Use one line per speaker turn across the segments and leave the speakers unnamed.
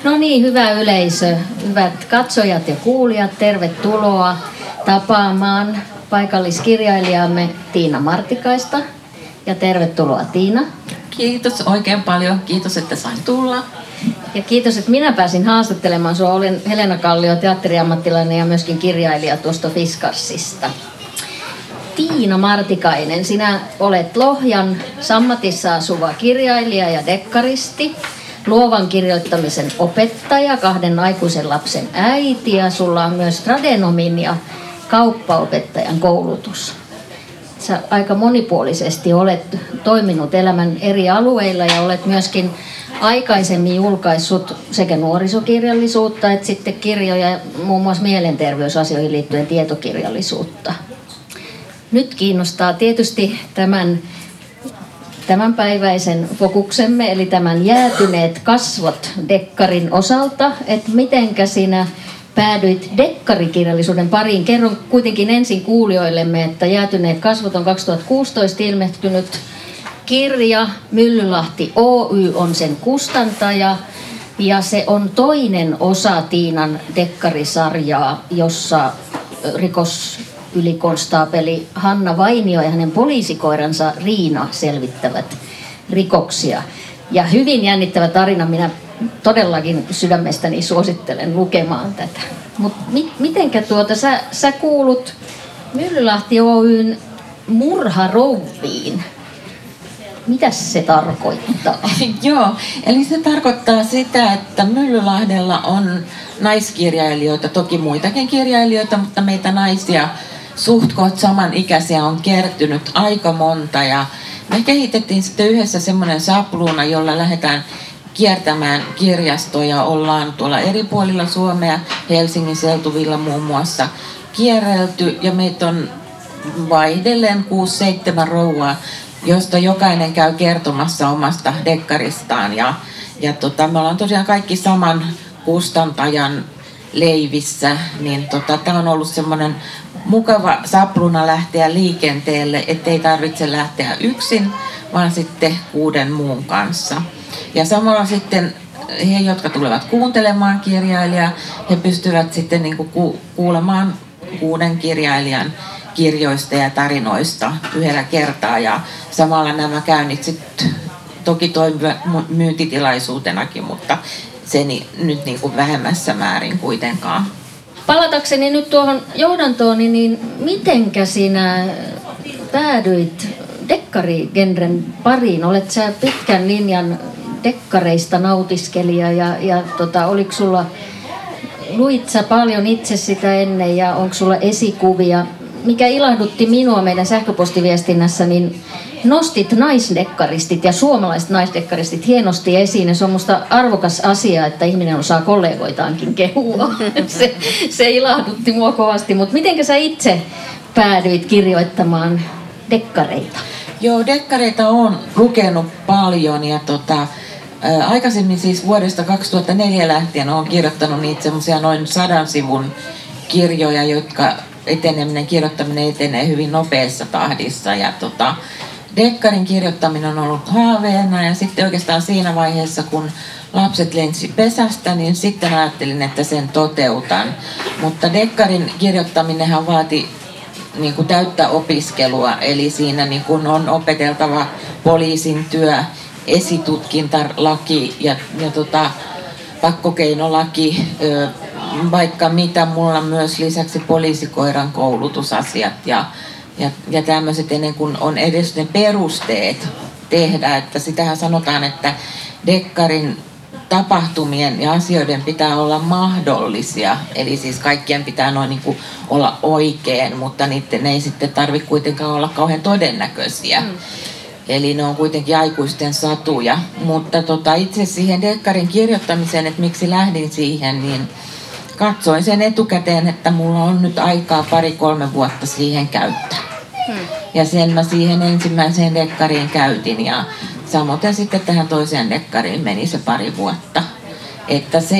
No niin, hyvä yleisö, hyvät katsojat ja kuulijat, tervetuloa tapaamaan paikalliskirjailijamme Tiina Martikaista. Ja tervetuloa Tiina.
Kiitos oikein paljon, kiitos että sain tulla.
Ja kiitos, että minä pääsin haastattelemaan sinua. Olen Helena Kallio, teatteriammattilainen ja myöskin kirjailija tuosta Fiskarsista. Tiina Martikainen, sinä olet Lohjan Sammatissa asuva kirjailija ja dekkaristi, luovan kirjoittamisen opettaja, 2 aikuisen lapsen äiti ja sulla on myös tradenomin ja kauppaopettajan koulutus. Sä aika monipuolisesti olet toiminut elämän eri alueilla ja olet myöskin aikaisemmin julkaissut sekä nuorisokirjallisuutta että sitten kirjoja muun muassa mielenterveysasioihin liittyen tietokirjallisuutta. Nyt kiinnostaa tietysti tämänpäiväisen fokuksemme, eli tämän Jäätyneet kasvot dekkarin osalta, että mitenkä sinä päädyit dekkarikirjallisuuden pariin. Kerron kuitenkin ensin kuulijoillemme, että Jäätyneet kasvot on 2016 ilmestynyt kirja. Myllylahti Oy on sen kustantaja ja se on toinen osa Tiinan dekkarisarjaa, jossa rikosylikonstaapeli Hanna Vainio ja hänen poliisikoiransa Riina selvittävät rikoksia. Ja hyvin jännittävä tarina, minä todellakin sydämestäni suosittelen lukemaan tätä. Mutta mitenkä sä kuulut Myllylahti Oyn murharouviin? Mitäs se tarkoittaa?
Joo, eli se tarkoittaa sitä, että Myllylahdella on naiskirjailijoita, toki muitakin kirjailijoita, mutta meitä naisia suht koht samanikäisiä on kertynyt aika monta. Ja me kehitettiin sitten yhdessä semmoinen sapluuna, jolla lähdetään kiertämään kirjastoja. Ollaan tuolla eri puolilla Suomea, Helsingin seutuvilla muun muassa kierrelty. Ja meitä on vaihdellen 6-7 rouvaa, josta jokainen käy kertomassa omasta dekkaristaan. Me ollaan tosiaan kaikki saman kustantajan leivissä, niin tämä on ollut semmoinen mukava sapluuna lähteä liikenteelle, ettei tarvitse lähteä yksin, vaan sitten 6 muun kanssa. Ja samalla sitten he, jotka tulevat kuuntelemaan kirjailijaa, he pystyvät sitten kuulemaan 6 kirjailijan kirjoista ja tarinoista yhdellä kertaa. Ja samalla nämä käynnit sitten toki toimivat myyntitilaisuutenakin, mutta se nyt vähemmässä määrin kuitenkaan.
Palatakseni nyt tuohon johdantooni, niin mitenkä sinä päädyit dekkarigenren pariin? Olet sä pitkän linjan dekkareista nautiskelija ja oliko sulla, luit sä paljon itse sitä ennen ja onko sulla esikuvia? Mikä ilahdutti minua meidän sähköpostiviestinnässä, niin nostit naisdekkaristit ja suomalaiset naisdekkaristit hienosti esiin. Ja se on musta arvokas asia, että ihminen osaa kollegoitaankin kehua. Se ilahdutti mua kovasti. Mutta mitenkä sä itse päädyit kirjoittamaan dekkareita?
Joo, dekkareita on lukenut paljon ja aikaisemmin siis vuodesta 2004 lähtien olen kirjoittanut niitä semmoisia noin 100 sivun kirjoja, jotka kirjoittaminen etenee hyvin nopeassa tahdissa ja dekkarin kirjoittaminen on ollut haaveena ja sitten oikeastaan siinä vaiheessa, kun lapset lensi pesästä, niin sitten ajattelin, että sen toteutan. Mutta dekkarin kirjoittaminenhan vaati täyttä opiskelua, eli siinä on opeteltava poliisin työ, esitutkintalaki ja pakkokeinolaki, vaikka mitä, mulla myös lisäksi poliisikoiran koulutusasiat ja tämmöiset ennen kuin on edes ne perusteet tehdä, että sitähän sanotaan, että dekkarin tapahtumien ja asioiden pitää olla mahdollisia, eli siis kaikkien pitää olla oikein, mutta ne ei sitten tarvitse kuitenkaan olla kauhean todennäköisiä. Eli ne on kuitenkin aikuisten satuja, mutta itse siihen dekkarin kirjoittamiseen, että miksi lähdin siihen, niin katsoin sen etukäteen, että mulla on nyt aikaa 2-3 vuotta siihen käyttää. Ja sen mä siihen ensimmäiseen dekkariin käytin ja samoin sitten tähän toiseen dekkariin meni se 2 vuotta. Että se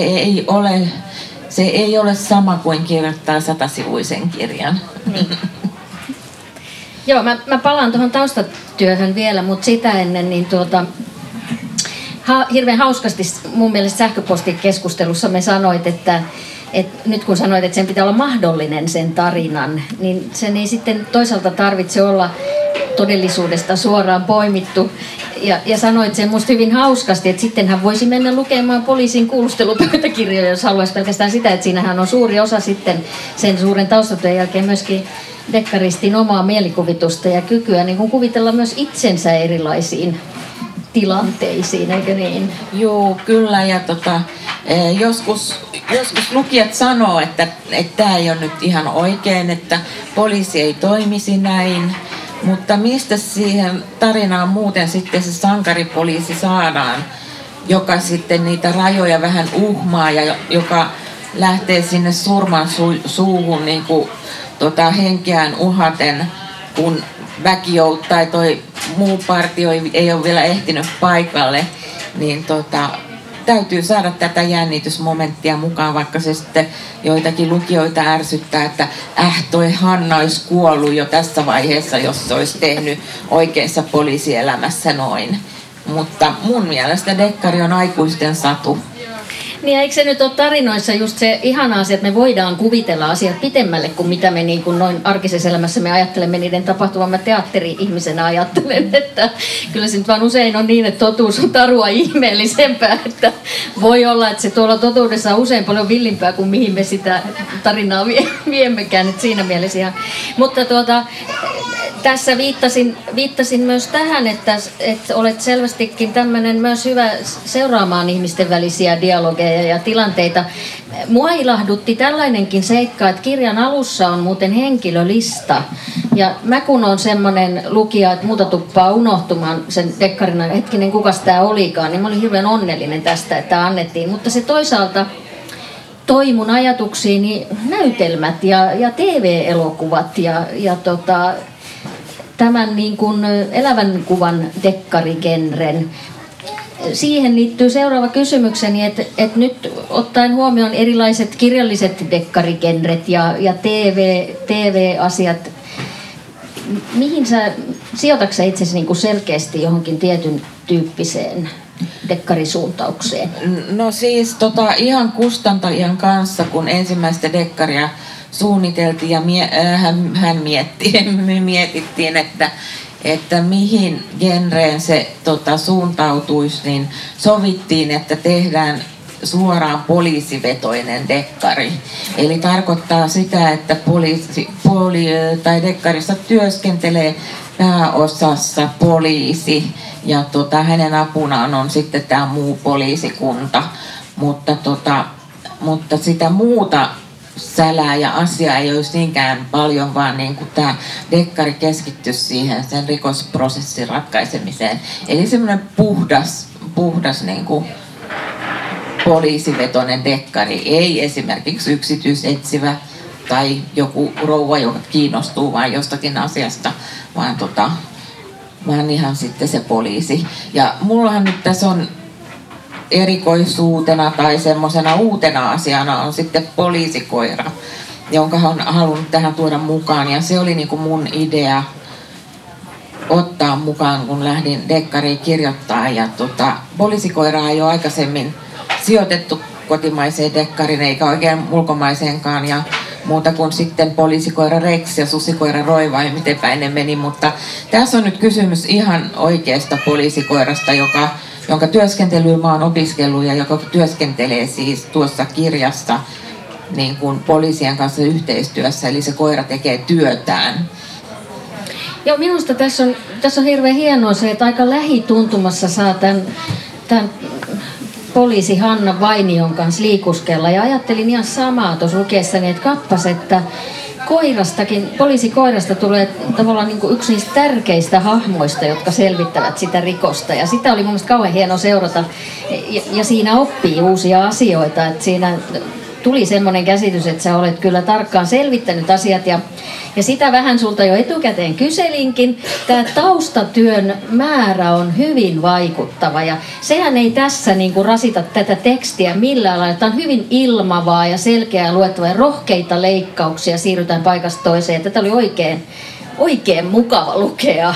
ei ole sama kuin kirjoittaa 100-sivuisen kirjan.
Joo, mä palaan tuohon taustatyöhön vielä, mutta sitä ennen niin hirveän hauskasti mun mielestä sähköpostikeskustelussa me sanoit, että nyt kun sanoit, että sen pitää olla mahdollinen sen tarinan, niin sen ei sitten toisaalta tarvitse olla todellisuudesta suoraan poimittu. Ja sanoit sen musta hyvin hauskasti, että sitten hän voisi mennä lukemaan poliisin kuulustelupöytäkirjoja, jos haluaisi pelkästään sitä, että siinähän on suuri osa sitten sen suuren taustatyön jälkeen myöskin dekkaristin omaa mielikuvitusta ja kykyä niin kuin kuvitella myös itsensä erilaisiin tilanteisiin, eikö niin?
Joo, kyllä. Ja joskus lukijat sanoo, että tämä ei ole nyt ihan oikein, että poliisi ei toimisi näin. Mutta mistä siihen tarinaan muuten sitten se sankaripoliisi saadaan, joka sitten niitä rajoja vähän uhmaa ja joka lähtee sinne surman suuhun niin kuin, henkeään uhaten, kun väki tai toi muu partio ei ole vielä ehtinyt paikalle, niin täytyy saada tätä jännitysmomenttia mukaan, vaikka se sitten joitakin lukijoita ärsyttää, että toi Hanna olisi kuollut jo tässä vaiheessa, jos se olisi tehnyt oikeassa poliisielämässä noin. Mutta mun mielestä dekkari on aikuisten satu.
Niin, eikö se nyt ole tarinoissa just se ihana asia, että me voidaan kuvitella asiat pitemmälle kuin mitä me niin kuin noin arkisessa elämässä me ajattelemme niiden tapahtuvan. Mä teatteri-ihmisenä ajattelen, että kyllä se nyt vaan usein on niin, että totuus on tarua ihmeellisempää, että voi olla, että se tuolla totuudessa on usein paljon villimpää kuin mihin me sitä tarinaa viemmekään, että siinä mielessä ihan. Mutta tässä viittasin myös tähän, että olet selvästikin tämmöinen myös hyvä seuraamaan ihmisten välisiä dialogeja ja tilanteita. Mua ilahdutti tällainenkin seikka, että kirjan alussa on muuten henkilölista. Ja mä kun on semmoinen lukija, että muuta tuppaa unohtumaan sen dekkarina, hetkinen kukas tää olikaan, niin mä olin hirveän onnellinen tästä, että annettiin. Mutta se toisaalta toi mun ajatuksiini näytelmät ja TV-elokuvat ja tämän niin kuin elävän kuvan dekkarigenren. Siihen liittyy seuraava kysymykseni, että nyt ottaen huomioon erilaiset kirjalliset dekkarigenret ja TV-asiat, mihin sijoitatko sä itsesi niin kuin selkeästi johonkin tietyn tyyppiseen dekkarisuuntaukseen?
No siis ihan kustantajan kanssa, kun ensimmäistä dekkaria suunniteltiin ja me mietittiin, että mihin genreen se suuntautuisi, niin sovittiin, että tehdään suoraan poliisivetoinen dekkari. Eli tarkoittaa sitä, että dekkarissa työskentelee pääosassa poliisi ja hänen apunaan on sitten tämä muu poliisikunta. Mutta sitä muuta sälää ja asiaa ei olisi niinkään paljon, vaan niin kuin tämä dekkari keskittyisi siihen sen rikosprosessin ratkaisemiseen. Eli semmoinen puhdas niin kuin poliisivetoinen dekkari, ei esimerkiksi yksityisetsivä tai joku rouva, joka kiinnostuu vain jostakin asiasta, vaan ihan sitten se poliisi. Ja mullahan nyt tässä on erikoisuutena tai semmoisena uutena asiana on sitten poliisikoira, jonka olen halunnut tähän tuoda mukaan. Ja se oli niin kuin mun idea ottaa mukaan, kun lähdin dekkariin kirjoittaa. Ja poliisikoiraa ei ole aikaisemmin sijoitettu kotimaiseen dekkariin eikä oikein ulkomaiseenkaan. Ja muuta kuin sitten poliisikoira Rex ja susikoira Roy vai miten päin ne meni. Mutta tässä on nyt kysymys ihan oikeasta poliisikoirasta, jonka työskentelyä mä oon opiskellut ja joka työskentelee siis tuossa kirjassa niin kuin poliisien kanssa yhteistyössä, eli se koira tekee työtään.
Joo, minusta tässä on hirveän hienoa se, että aika lähituntumassa saa tämän poliisi Hanna Vainion kanssa liikuskella. Ja ajattelin ihan samaa tuossa lukeessani, että kappas, että poliisikoirasta tulee tavallaan niin kuin yksi niistä tärkeistä hahmoista, jotka selvittävät sitä rikosta. Ja sitä oli mun mielestä kauhean hieno seurata. Ja siinä oppii uusia asioita. Että siinä tuli semmoinen käsitys, että sä olet kyllä tarkkaan selvittänyt asiat. Ja sitä vähän sulta jo etukäteen kyselinkin. Tämä taustatyön määrä on hyvin vaikuttava. Ja sehän ei tässä niin kuin rasita tätä tekstiä millään lailla. Tämä on hyvin ilmavaa ja selkeää luettavaa ja rohkeita leikkauksia. Siirrytään paikasta toiseen. Tätä oli oikein mukava lukea.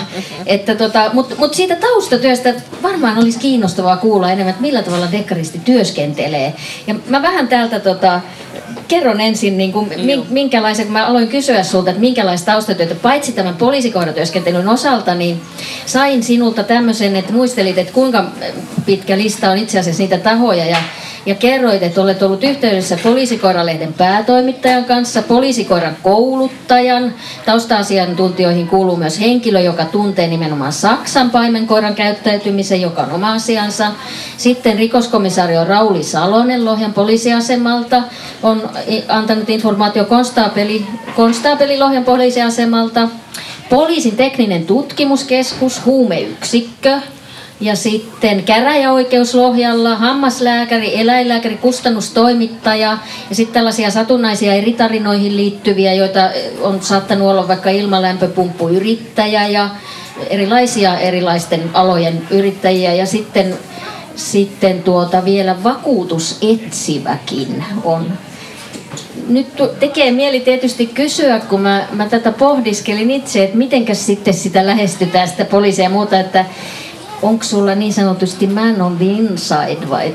Mutta siitä taustatyöstä varmaan olisi kiinnostavaa kuulla enemmän, että millä tavalla dekkaristi työskentelee. Ja mä vähän täältä kerron ensin, niin kuin, minkälaisen, kun mä aloin kysyä sulta, että minkälaista taustatyötä, paitsi tämän poliisikoiratyöskentelyn osalta, niin sain sinulta tämmöisen, että muistelit, että kuinka pitkä lista on itse asiassa niitä tahoja, ja kerroit, että olet ollut yhteydessä Poliisikoiralehden päätoimittajan kanssa, poliisikoiran kouluttajan, tausta-asiantuntijoihin kuuluu myös henkilö, joka tuntee nimenomaan Saksan paimenkoiran käyttäytymisen, joka on oma asiansa. Sitten rikoskomisario Rauli Salonen Lohjan poliisiasemalta on antanut informaatio konstaapeli Lohjan poliisiasemalta, poliisin tekninen tutkimuskeskus, huumeyksikkö, ja sitten käräjäoikeus Lohjalla, hammaslääkäri, eläinlääkäri, kustannustoimittaja ja sitten tällaisia satunnaisia eri tarinoihin liittyviä, joita on saattanut olla vaikka ilmalämpöpumppuyrittäjä ja erilaisten alojen yrittäjiä ja sitten vielä vakuutusetsiväkin on. Nyt tekee mieli tietysti kysyä, kun mä tätä pohdiskelin itse, että mitenkäs sitten sitä lähestytään sitä poliisia ja muuta, että onko sulla niin sanotusti man on the inside vai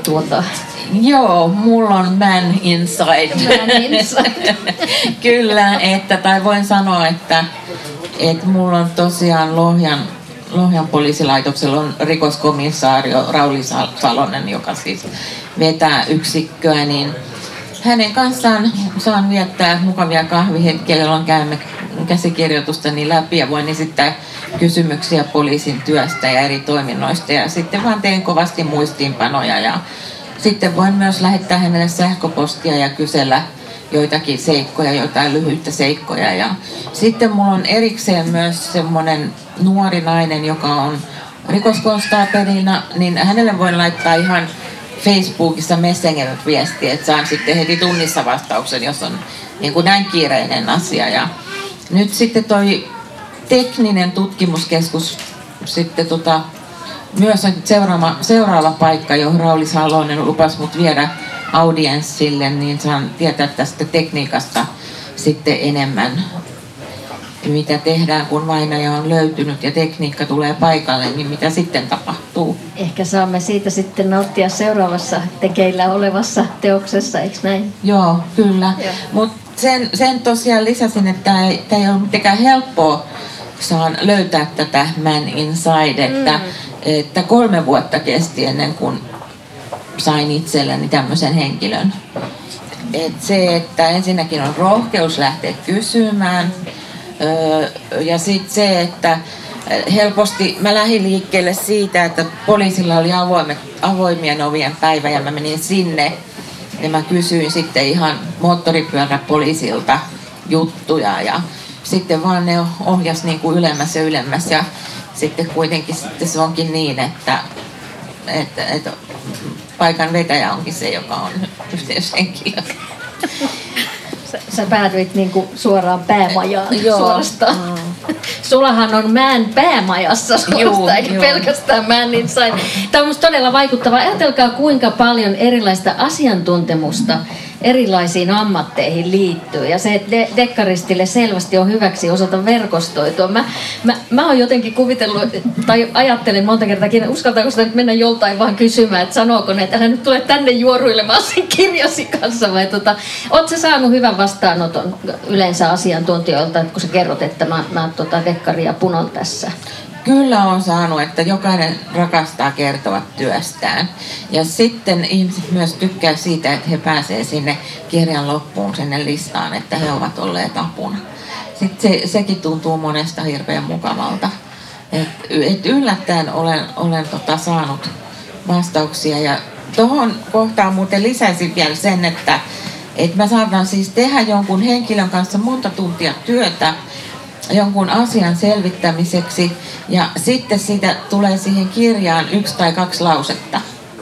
Joo, mulla on man inside.
Man inside.
Kyllä, tai voin sanoa, että mulla on tosiaan Lohjan poliisilaitoksella on rikoskomissaario Rauli Salonen, joka siis vetää yksikköä, niin hänen kanssaan saan viettää mukavia kahvihetkiä, jolloin käymme käsikirjoitustani läpi ja voin esittää kysymyksiä poliisin työstä ja eri toiminnoista ja sitten vaan teen kovasti muistiinpanoja ja sitten voin myös lähettää hänelle sähköpostia ja kysellä joitakin seikkoja, jotain lyhyitä seikkoja ja sitten mulla on erikseen myös semmoinen nuori nainen, joka on rikoskonstaapelina, niin hänelle voin laittaa ihan Facebookissa Messenger-viestiä, että saan sitten heti tunnissa vastauksen, jos on niin kuin näin kiireinen asia. Ja nyt sitten toi tekninen tutkimuskeskus sitten myös on seuraava paikka, johon Rauli Salonen lupasi mut viedä audienssille, niin saan tietää tästä tekniikasta sitten enemmän, mitä tehdään, kun vainaja on löytynyt ja tekniikka tulee paikalle, niin mitä sitten tapahtuu.
Ehkä saamme siitä sitten nauttia seuraavassa tekeillä olevassa teoksessa, eikö näin?
Joo, kyllä. Mutta sen tosiaan lisäsin, että tämä ei ole mitenkään helppoa saan löytää tätä man inside, että 3 vuotta kesti ennen kuin sain itselleni tämmöisen henkilön. Että ensinnäkin on rohkeus lähteä kysymään, ja sitten se, että helposti mä lähdin liikkeelle siitä, että poliisilla oli avoimien ovien päivä ja mä menin sinne ja mä kysyin sitten ihan moottoripyöräpoliisilta juttuja ja sitten vaan ne ohjas niin kuin ylemmäs ja ylemmäs ja sitten kuitenkin sitten se onkin niin, että paikan vetäjä onkin se, joka on yhteyshenkilö.
Sä päädyit niinku suoraan päämajaan suorastaan. Sulahan on man päämajassa suorastaan, eikä pelkästään man inside. Tämä on musta todella vaikuttavaa. Ajatelkaa kuinka paljon erilaista asiantuntemusta erilaisiin ammatteihin liittyy. Ja se, että dekkaristille selvästi on hyväksi osata verkostoitua. Mä oon jotenkin kuvitellut, tai ajattelen monta kertaakin, uskaltaako sitä nyt mennä joltain vaan kysymään, että sanooko ne, että älä nyt tule tänne juoruilemaan sen kirjasi kanssa. Vai oot sä saanut hyvän vastaanoton yleensä asiantuntijoilta, että kun sä kerrot, että mä dekkaria punon tässä?
Kyllä on saanut, että jokainen rakastaa kertoa työstään. Ja sitten ihmiset myös tykkää siitä, että he pääsevät sinne kirjan loppuun, sinne listaan, että he ovat olleet apuna. Sitten sekin tuntuu monesta hirveän mukavalta. Et yllättäen olen saanut vastauksia. Ja tuohon kohtaan muuten lisäisin vielä sen, että mä saatan siis tehdä jonkun henkilön kanssa monta tuntia työtä, jonkun asian selvittämiseksi ja sitten siitä tulee siihen kirjaan 1 tai 2 lausetta.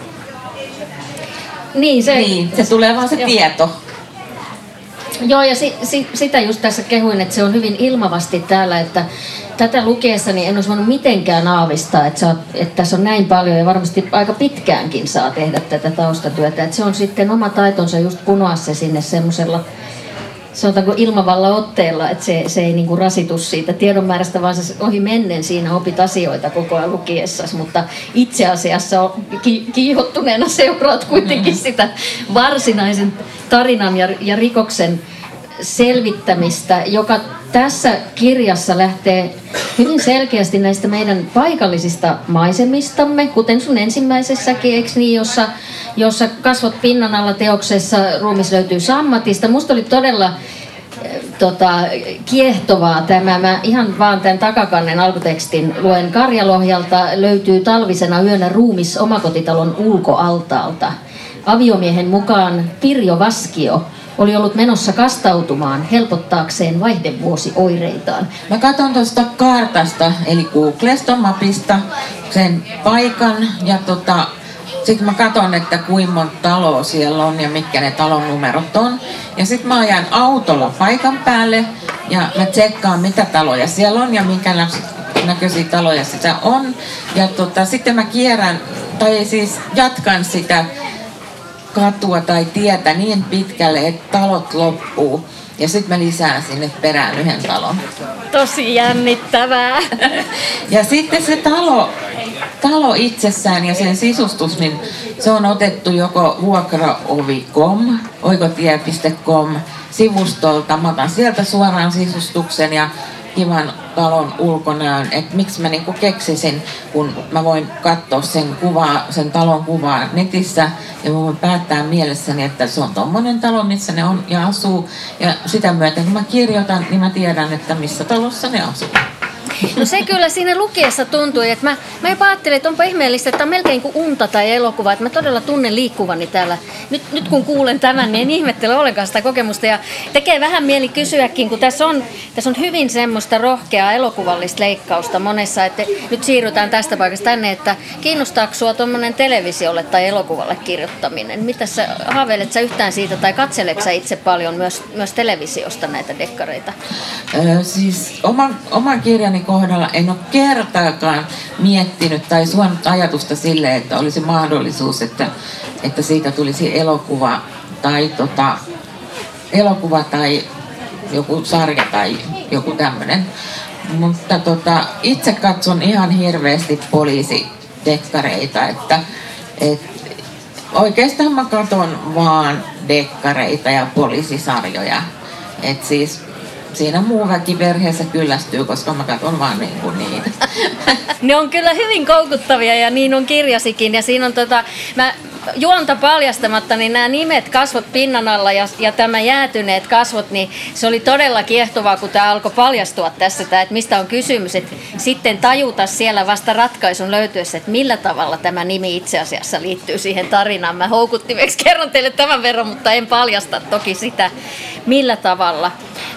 Niin,
se tulee vaan se tieto.
Joo, ja sitä just tässä kehuin, että se on hyvin ilmavasti täällä, että tätä lukiessani en olisi voinut mitenkään aavistaa, että tässä on näin paljon ja varmasti aika pitkäänkin saa tehdä tätä taustatyötä. Että se on sitten oma taitonsa just punoa se sinne semmoisella sanotaanko ilmavalla otteella, että se ei niin kuin rasitu siitä tiedonmäärästä, vaan se ohi mennen siinä opit asioita koko ajan lukiessasi, mutta itse asiassa kiihottuneena seuraat kuitenkin sitä varsinaisen tarinan ja rikoksen selvittämistä, joka tässä kirjassa lähtee hyvin selkeästi näistä meidän paikallisista maisemistamme, kuten sun ensimmäisessäkin, eikö niin, jossa kasvot pinnan alla teoksessa ruumis löytyy sammatista. Musta oli todella kiehtovaa tämä. Mä ihan vaan tämän takakannen alkutekstin luen. Karjalohjalta löytyy talvisena yönä ruumis omakotitalon ulkoaltaalta. Aviomiehen mukaan Pirjo Vaskio oli ollut menossa kastautumaan helpottaakseen vaihdevuosioireitaan.
Mä katson tuosta kartasta, eli Googlesta mapista, sen paikan ja sitten mä katson, että kuinka monta taloa siellä on ja mitkä ne talon numerot on. Ja sitten mä ajan autolla paikan päälle ja mä tsekkaan mitä taloja siellä on ja minkä näköisiä taloja sitä on. Ja sitten mä kierrän, tai siis jatkan sitä katua tai tietä niin pitkälle, että talot loppuu. Ja sitten mä lisään sinne perään yhden talon.
Tosi jännittävää.
Ja sitten se talo itsessään ja sen sisustus, niin se on otettu joko vuokraovi.com, oikotie.com sivustolta. Mä otan sieltä suoraan sisustuksen ja kivan talon ulkonäön, että miksi mä niinku keksisin, kun mä voin katsoa sen talon kuvaa netissä ja mä voin päättää mielessäni, että se on tommonen talo, missä ne on ja asuu. Ja sitä myöten, kun mä kirjoitan, niin mä tiedän, että missä talossa ne asuu.
No se kyllä siinä lukiessa tuntui, että mä jopa ajattelin, että onpa ihmeellistä, että on melkein kuin unta tai elokuva, että mä todella tunnen liikkuvani täällä. Nyt kun kuulen tämän, niin en ihmettele ollenkaan sitä kokemusta ja tekee vähän mieli kysyäkin, kun tässä on hyvin semmoista rohkeaa elokuvallista leikkausta monessa, että nyt siirrytään tästä paikasta tänne, että kiinnostaako sua tuommoinen televisiolle tai elokuvalle kirjoittaminen? Mitä sä haaveilet sä yhtään siitä tai katseletko sä itse paljon myös televisiosta näitä dekkareita?
Siis oman kirjani kohdalla en ole kertaakaan miettinyt tai suonut ajatusta sille, että olisi mahdollisuus, että siitä tulisi elokuva tai joku sarja tai joku tämmöinen. Mutta itse katson ihan hirveästi poliisidekkareita, että oikeastaan mä katson vaan dekkareita ja poliisisarjoja. Et siis siinä muu väki perheessä kyllästyy, koska mä katson vaan niitä.
Ne on kyllä hyvin koukuttavia ja niin on kirjasikin. Ja siinä on mä juonta paljastamatta, niin nämä nimet, kasvot pinnan alla ja tämä jäätyneet kasvot, niin se oli todella kiehtovaa, kun tämä alkoi paljastua tässä, että mistä on kysymys. Että sitten tajuta siellä vasta ratkaisun löytyessä, että millä tavalla tämä nimi itse asiassa liittyy siihen tarinaan. Mä houkuttimeksi kerron teille tämän verran, mutta en paljasta toki sitä, millä tavalla.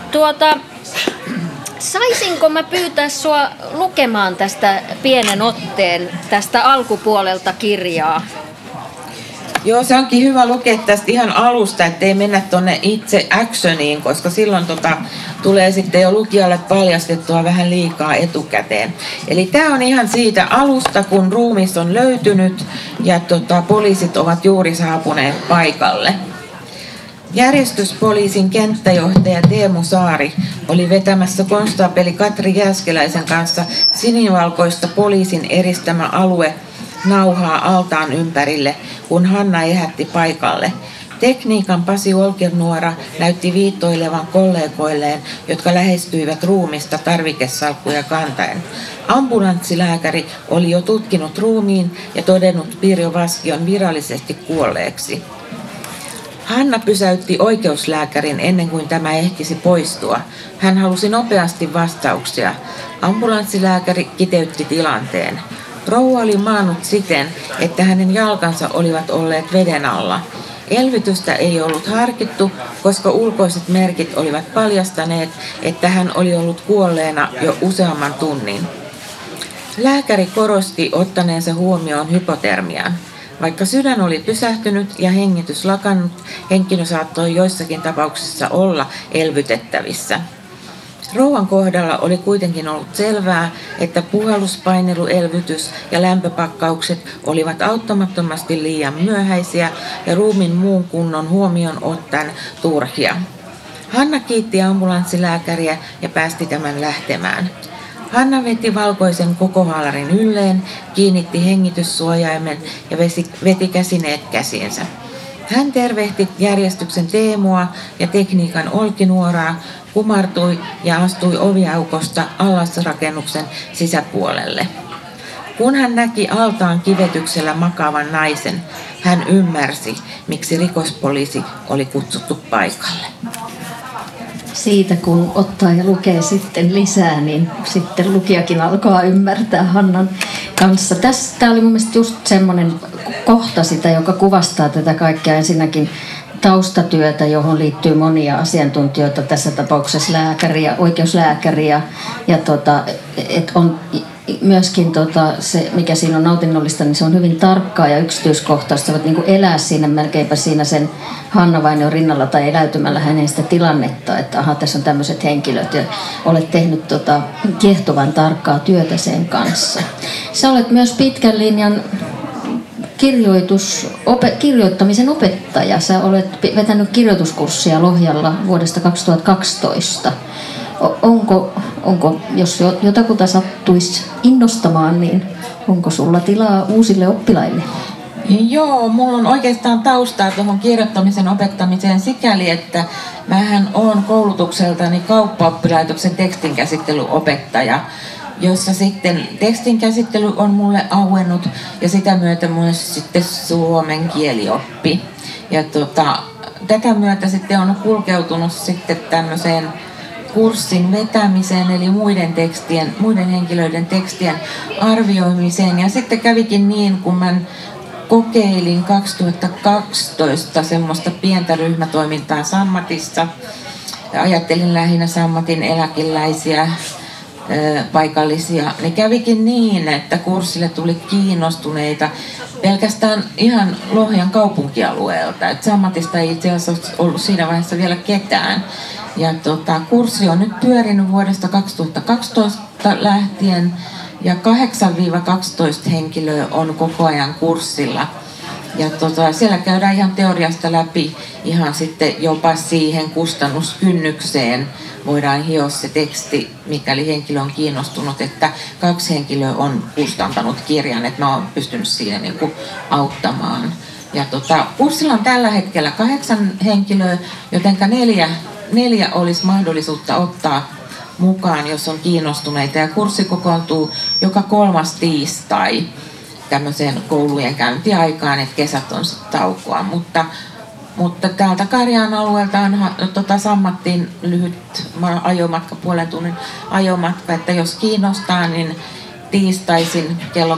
Saisinko mä pyytää sua lukemaan tästä pienen otteen tästä alkupuolelta kirjaa?
Joo, se onkin hyvä lukea tästä ihan alusta, ettei mennä tonne itse actioniin, koska silloin tulee sitten jo lukijalle paljastettua vähän liikaa etukäteen. Eli tää on ihan siitä alusta, kun ruumis on löytynyt ja poliisit ovat juuri saapuneet paikalle. Järjestyspoliisin kenttäjohtaja Teemu Saari oli vetämässä konstaapeli Katri Jääskeläisen kanssa sinivalkoista poliisin eristämä alue nauhaa altaan ympärille, kun Hanna ehätti paikalle. Tekniikan Pasi Olkinuora näytti viittoilevan kollegoilleen, jotka lähestyivät ruumista tarvikesalkkuja kantaen. Ambulanssilääkäri oli jo tutkinut ruumiin ja todennut Pirjo Vaskion virallisesti kuolleeksi. Hanna pysäytti oikeuslääkärin ennen kuin tämä ehtisi poistua. Hän halusi nopeasti vastauksia. Ambulanssilääkäri kiteytti tilanteen. Rouva oli maannut siten, että hänen jalkansa olivat olleet veden alla. Elvytystä ei ollut harkittu, koska ulkoiset merkit olivat paljastaneet, että hän oli ollut kuolleena jo useamman tunnin. Lääkäri korosti ottaneensa huomioon hypotermian. Vaikka sydän oli pysähtynyt ja hengitys lakannut, henkilö saattoi joissakin tapauksissa olla elvytettävissä. Rouvan kohdalla oli kuitenkin ollut selvää, että puhalluspainelu, elvytys ja lämpöpakkaukset olivat auttamattomasti liian myöhäisiä ja ruumin muun kunnon huomioon ottaen turhia. Hanna kiitti ambulanssilääkäriä ja päästi tämän lähtemään. Hanna veti valkoisen kokohaalarin ylleen, kiinnitti hengityssuojaimen ja veti käsineet käsiensä. Hän tervehti järjestyksen Teemua ja tekniikan olkinuoraa, kumartui ja astui oviaukosta allasrakennuksen sisäpuolelle. Kun hän näki altaan kivetyksellä makaavan naisen, hän ymmärsi, miksi rikospoliisi oli kutsuttu paikalle.
Siitä kun ottaa ja lukee sitten lisää, niin sitten lukijakin alkaa ymmärtää Hannan kanssa. Tämä oli mun mielestä just semmoinen kohta sitä, joka kuvastaa tätä kaikkea. Ensinnäkin taustatyötä, johon liittyy monia asiantuntijoita, tässä tapauksessa lääkäriä, oikeuslääkäriä, ja et on myöskin se, mikä siinä on nautinnollista, niin se on hyvin tarkkaa ja yksityiskohtaista. Voit niin kuin elää siinä melkeinpä siinä sen Hanna Vainion rinnalla tai eläytymällä hänen sitä tilannetta, että aha, tässä on tämmöiset henkilöt ja olet tehnyt kiehtovan tarkkaa työtä sen kanssa. Sä olet myös pitkän linjan kirjoittamisen opettaja. Sä olet vetänyt kirjoituskurssia Lohjalla vuodesta 2012. Onko, jos jotakuta sattuisi innostamaan, niin onko sulla tilaa uusille oppilaille?
Joo, mulla on oikeastaan taustaa tuohon kirjoittamisen opettamiseen sikäli, että mähän olen koulutukseltani kauppaoppilaitoksen tekstinkäsittelyopettaja, jossa sitten tekstinkäsittely on mulle auennut ja sitä myötä myös sitten suomen kielioppi. Ja tätä myötä sitten on kulkeutunut sitten tämmöiseen kurssin vetämiseen, eli muiden henkilöiden tekstien arvioimiseen. Ja sitten kävikin niin, kun mä kokeilin 2012 semmoista pientä ryhmätoimintaa Sammatissa. Ajattelin lähinnä Sammatin eläkeläisiä, paikallisia. Niin kävikin niin, että kurssille tuli kiinnostuneita pelkästään ihan Lohjan kaupunkialueelta. Et Sammatista ei itse asiassa ollut siinä vaiheessa vielä ketään. Ja kurssi on nyt pyörinyt vuodesta 2012 lähtien ja 8-12 henkilöä on koko ajan kurssilla. Ja siellä käydään ihan teoriasta läpi ihan sitten jopa siihen kustannuskynnykseen. Voidaan hioa se teksti, mikäli henkilö on kiinnostunut, että 2 henkilöä on kustantanut kirjan, että mä oon pystynyt siinä niin kuin auttamaan. Ja kurssilla on tällä hetkellä 8 henkilöä, jotenka 4 olisi mahdollisuutta ottaa mukaan, jos on kiinnostuneita. Ja kurssi kokoontuu joka 3. tiistai tämmöiseen koulujen käyntiaikaan, että kesät on sitten taukoa. Mutta täältä Karjaan alueelta on Sammattiin lyhyt ajomatka, puolen tunnin ajomatka, että jos kiinnostaa, niin tiistaisin kello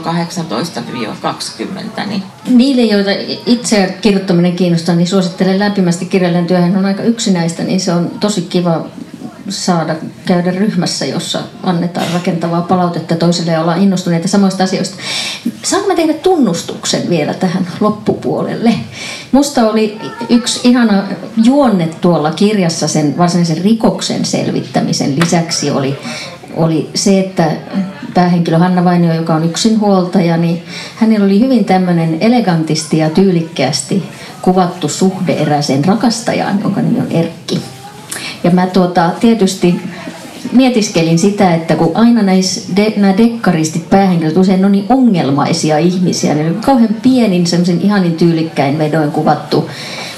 18-20. Niin.
Niille, joita itse kirjoittaminen kiinnostaa, niin suosittelen lämpimästi kirjailijan työhön. On aika yksinäistä, niin se on tosi kiva saada käydä ryhmässä, jossa annetaan rakentavaa palautetta toisille ja ollaan innostuneita samoista asioista. Saanko mä tehdä tunnustuksen vielä tähän loppupuolelle? Musta oli yksi ihana juonne tuolla kirjassa sen varsinaisen rikoksen selvittämisen lisäksi oli se, että päähenkilö Hanna Vainio, joka on yksinhuoltaja, niin hänellä oli hyvin tämmöinen elegantisti ja tyylikkäästi kuvattu suhde erääseen rakastajaan, jonka nimi on Erkki. Ja mä tietysti mietiskelin sitä, että kun aina nämä dekkaristit päähenkilöt usein on niin ongelmaisia ihmisiä, niin oli kauhean pienin, semmoisen ihanin tyylikkäin vedoin kuvattu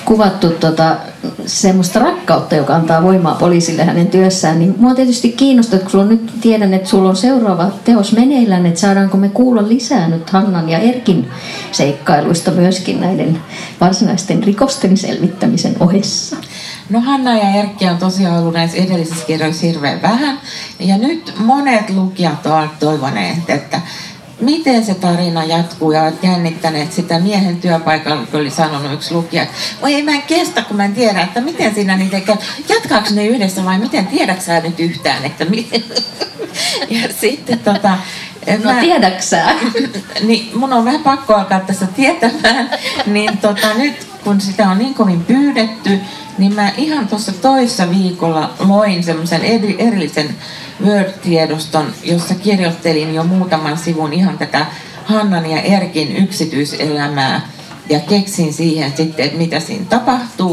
semmoista rakkautta, joka antaa voimaa poliisille hänen työssään, niin mua tietysti kiinnostaa, että kun nyt tiedän, että sulla on seuraava teos meneillään, että saadaanko me kuulla lisää nyt Hannan ja Erkin seikkailuista myöskin näiden varsinaisten rikosten selvittämisen ohessa.
No Hanna ja Erkki on tosiaan ollut näissä edellisissä kirjoissa hirveän vähän. Ja nyt monet lukijat ovat toivoneet, että miten se tarina jatkuu ja ovat jännittäneet sitä miehen työpaikalla, kun oli sanonut yksi lukija, että oi ei mä en kestä, kun mä en tiedä, että miten siinä niitä käy. Jatkaako ne yhdessä vai miten tiedätkö sä nyt yhtään, että miten? Ja sitten
no tiedäksä?
Niin mun on vähän pakko alkaa tässä tietämään, niin nyt kun sitä on niin kovin pyydetty, niin mä ihan tuossa toissa viikolla loin semmoisen erillisen Word-tiedoston, jossa kirjoittelin jo muutaman sivun ihan tätä Hannan ja Erkin yksityiselämää ja keksin siihen sitten, että mitä siinä tapahtuu.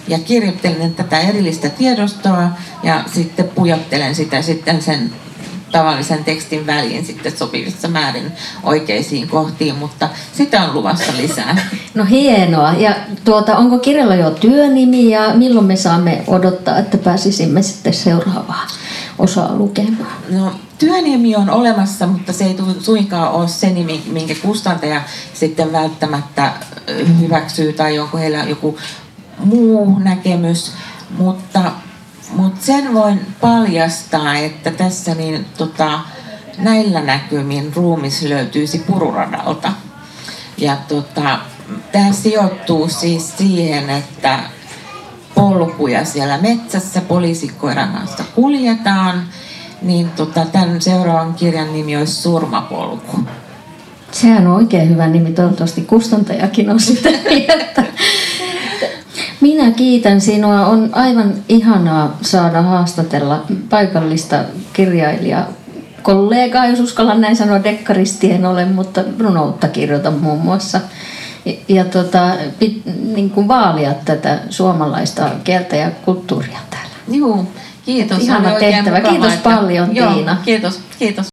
ja kirjoittelen tätä erillistä tiedostoa ja sitten pujottelen sitä sitten sen tavallisen tekstin väliin sitten sopivissa määrin oikeisiin kohtiin, mutta sitä on luvassa lisää.
No hienoa. Ja onko kirjalla jo työnimi ja milloin me saamme odottaa, että pääsisimme sitten seuraavaan osaan lukemaan?
No, työnimi on olemassa, mutta se ei suinkaan ole se nimi, minkä kustantaja sitten välttämättä hyväksyy tai onko heillä joku muu näkemys, mutta sen voin paljastaa, että tässä näillä näkymin ruumis löytyisi Pururadalta. Ja tämä sijoittuu siis siihen, että polkuja siellä metsässä poliisikoiran kanssa kuljetaan, niin tämän seuraavan kirjan nimi olisi Surmapolku.
Sehän on oikein hyvä nimi, toivottavasti kustantajakin on sitä mieltä. Minä kiitän sinua. On aivan ihanaa saada haastatella paikallista kirjailijaa, kollegaa, jos uskallan näin sanoa, dekkaristi en ole, mutta runoutta kirjoitan muun muassa. Ja niin kuin vaalia tätä suomalaista kieltä ja kulttuuria täällä.
Joo, kiitos.
Ihana tehtävä. Kiitos paljon,
Tiina.
Tiina.
Kiitos.